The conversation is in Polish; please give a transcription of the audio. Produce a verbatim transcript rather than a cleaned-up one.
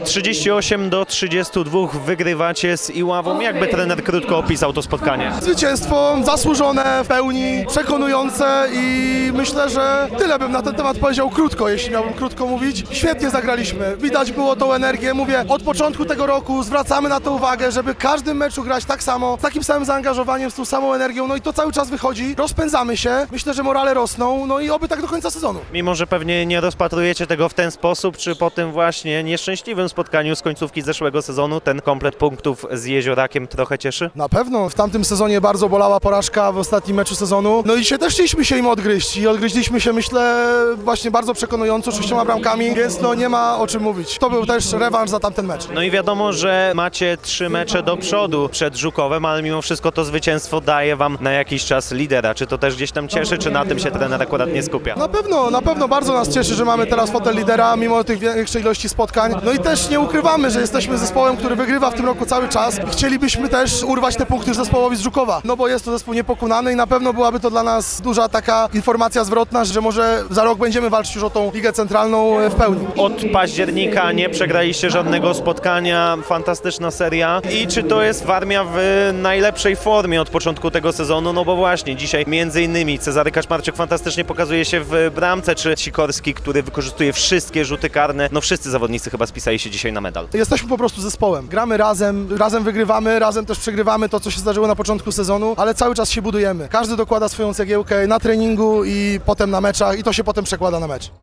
trzydzieści osiem do trzydziestu dwóch wygrywacie z Iławą. Jakby trener krótko opisał to spotkanie? Zwycięstwo zasłużone, w pełni, przekonujące i myślę, że tyle bym na ten temat powiedział krótko, jeśli miałbym krótko mówić. Świetnie zagraliśmy, widać było tą energię, mówię, od początku tego roku zwracamy na to uwagę, żeby w każdym meczu grać tak samo, z takim samym zaangażowaniem, z tą samą energią, no i to cały czas wychodzi, rozpędzamy się, myślę, że morale rosną, no i oby tak do końca sezonu. Mimo że pewnie nie rozpatrujecie tego w ten sposób, czy po tym właśnie nieszczęśliwym spotkaniu z końcówki zeszłego sezonu ten komplet punktów z Jeziorakiem trochę cieszy? Na pewno, w tamtym sezonie bardzo bolała porażka w ostatnim meczu sezonu, no i dzisiaj też chcieliśmy się im odgryźć i odgryźliśmy się, myślę, właśnie bardzo przekonująco, sześcioma bramkami, więc no nie ma o czym mówić. To był też rewanż za tamten mecz. No i wiadomo, że macie trzy mecze do przodu przed Żukowem, ale mimo wszystko to zwycięstwo daje wam na jakiś czas lidera. Czy to też gdzieś tam cieszy, czy na tym się trener akurat nie skupia? Na pewno, na pewno bardzo nas cieszy, że mamy teraz fotel lidera, mimo tych większej ilości spotkań. No i też nie ukrywamy, że jesteśmy zespołem, który wygrywa w tym roku cały czas. Chcielibyśmy też urwać te punkty zespołowi z Żukowa, no bo jest to zespół niepokonany i na pewno byłaby to dla nas duża taka informacja zwrotna, że może za rok będziemy walczyć już o tą Ligę Centralną w pełni. Od października nie przegraliście żadnego spotkania, fantastyczna seria. I czy to jest Warmia w najlepszej formie od początku tego sezonu? No bo właśnie dzisiaj między innymi Cezary Kaczmarczyk fantastycznie pokazuje się w bramce, czy Sikorski, który wykorzystuje wszystkie rzuty karne. No wszyscy zawodnicy chyba spisali się dzisiaj na medal. Jesteśmy po prostu zespołem. Gramy razem, razem wygrywamy, razem też przegrywamy to, co się zdarzyło na początku sezonu, ale cały czas się budujemy. Każdy dokłada swoją cegiełkę na treningu i potem na meczach i to się potem przekłada na mecz.